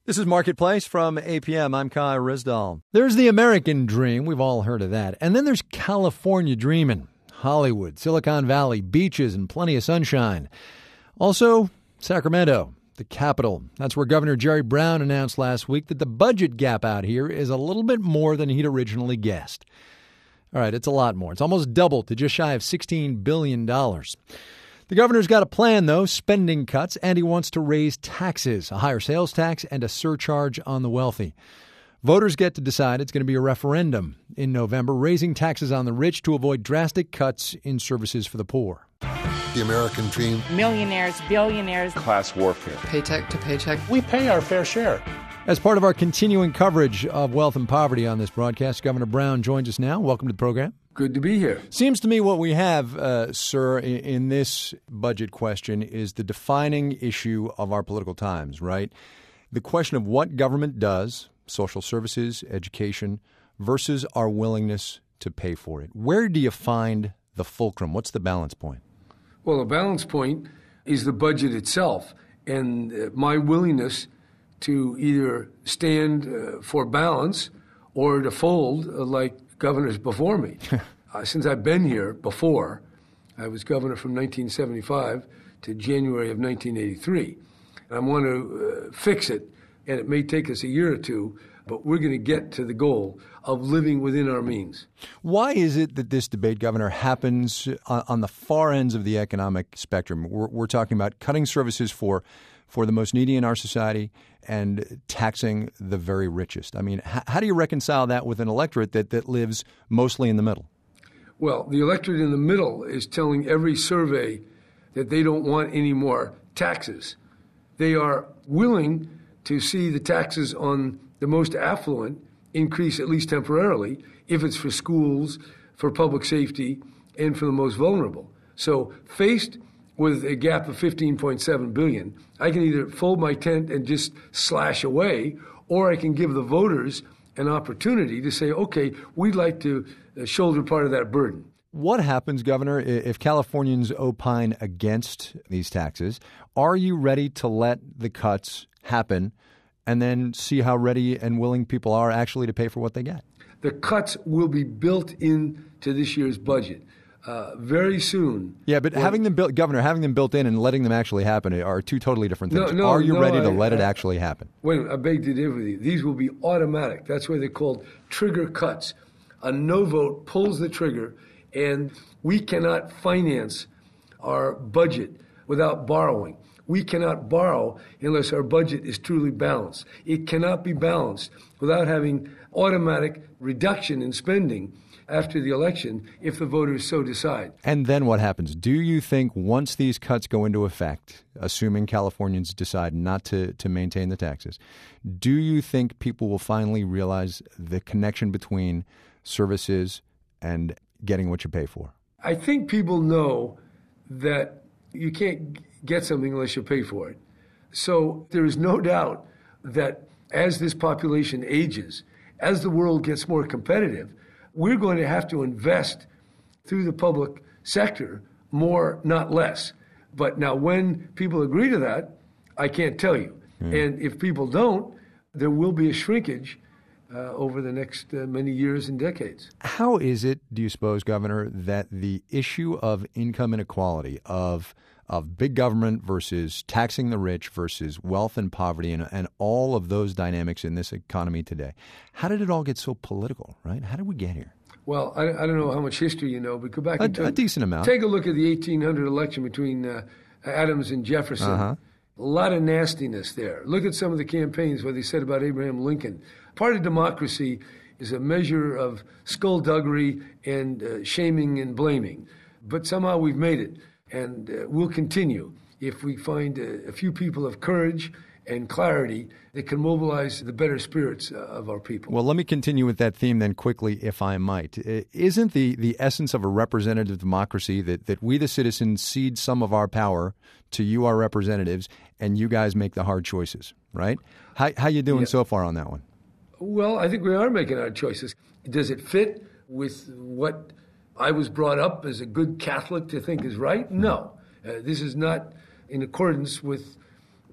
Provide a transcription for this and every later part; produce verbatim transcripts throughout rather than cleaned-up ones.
This is Marketplace from A P M. I'm Kai Rizdal. There's the American dream. We've all heard of that. And then there's California dreaming. Hollywood, Silicon Valley, beaches, and plenty of sunshine. Also, Sacramento, the capital. That's where Governor Jerry Brown announced last week that the budget gap out here is a little bit more than he'd originally guessed. All right, it's a lot more. It's almost doubled to just shy of sixteen billion dollars. The governor's got a plan, though, spending cuts, and he wants to raise taxes, a higher sales tax and a surcharge on the wealthy. Voters get to decide. It's going to be a referendum in November, raising taxes on the rich to avoid drastic cuts in services for the poor. The American dream. Millionaires, billionaires. Class warfare. Paycheck to paycheck. We pay our fair share. As part of our continuing coverage of wealth and poverty on this broadcast, Governor Brown joins us now. Welcome to the program. Good to be here. Seems to me what we have, uh, sir, in, in this budget question is the defining issue of our political times, right? The question of what government does, social services, education, versus our willingness to pay for it. Where do you find the fulcrum? What's the balance point? Well, the balance point is the budget itself and uh, my willingness to either stand uh, for balance or to fold uh, like governors before me. uh, since I've been here before, I was governor from nineteen seventy-five to January of nineteen eighty-three. And I want to uh, fix it, and it may take us a year or two, but we're going to get to the goal of living within our means. Why is it that this debate, Governor, happens on, on the far ends of the economic spectrum? We're, we're talking about cutting services for for the most needy in our society and taxing the very richest. I mean, h- how do you reconcile that with an electorate that, that lives mostly in the middle? Well, the electorate in the middle is telling every survey that they don't want any more taxes. They are willing to see the taxes on the most affluent increase, at least temporarily, if it's for schools, for public safety, and for the most vulnerable. So faced with a gap of fifteen point seven billion dollars, I can either fold my tent and just slash away, or I can give the voters an opportunity to say, okay, we'd like to shoulder part of that burden. What happens, Governor, if Californians opine against these taxes? Are you ready to let the cuts happen and then see how ready and willing people are actually to pay for what they get? The cuts will be built into this year's budget. Uh, very soon. Yeah, but when, having them built, Governor, having them built in and letting them actually happen are two totally different things. No, no, are you no, ready to I, let I, it actually happen? Wait a minute, I beg to differ with you. These will be automatic. That's why they're called trigger cuts. A no vote pulls the trigger, and we cannot finance our budget without borrowing. We cannot borrow unless our budget is truly balanced. It cannot be balanced without having automatic reduction in spending after the election if the voters so decide. And then what happens? Do you think once these cuts go into effect, assuming Californians decide not to, to maintain the taxes, do you think people will finally realize the connection between services and getting what you pay for? I think people know that you can't get something unless you pay for it. So there is no doubt that as this population ages, as the world gets more competitive, we're going to have to invest through the public sector more, not less. But now when people agree to that, I can't tell you. Mm. And if people don't, there will be a shrinkage uh, over the next uh, many years and decades. How is it, do you suppose, Governor, that the issue of income inequality, of of big government versus taxing the rich versus wealth and poverty and, and all of those dynamics in this economy today, how did it all get so political, right? How did we get here? Well, I, I don't know how much history you know, but go back a, and t- a decent amount. Take a look at the eighteen hundred election between uh, Adams and Jefferson. Uh-huh. A lot of nastiness there. Look at some of the campaigns, what they said about Abraham Lincoln. Part of democracy is a measure of skullduggery and uh, shaming and blaming. But somehow we've made it. And uh, we'll continue if we find a, a few people of courage and clarity that can mobilize the better spirits uh, of our people. Well, let me continue with that theme then quickly, if I might. Isn't the, the essence of a representative democracy that, that we, the citizens, cede some of our power to you, our representatives, and you guys make the hard choices, right? How, how you doing yeah. so far on that one? Well, I think we are making hard choices. Does it fit with what I was brought up as a good Catholic to think is right? No. Uh, this is not in accordance with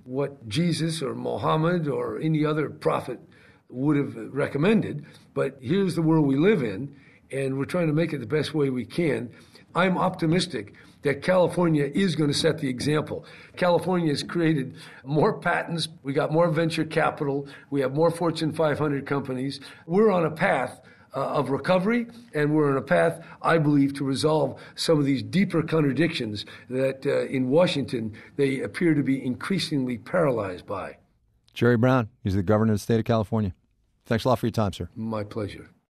what Jesus or Muhammad or any other prophet would have recommended, but here's the world we live in, and we're trying to make it the best way we can. I'm optimistic that California is going to set the example. California has created more patents. We got more venture capital. We have more Fortune five hundred companies. We're on a path uh, of recovery, and we're on a path, I believe, to resolve some of these deeper contradictions that uh, in Washington they appear to be increasingly paralyzed by. Jerry Brown, he's the governor of the state of California. Thanks a lot for your time, sir. My pleasure.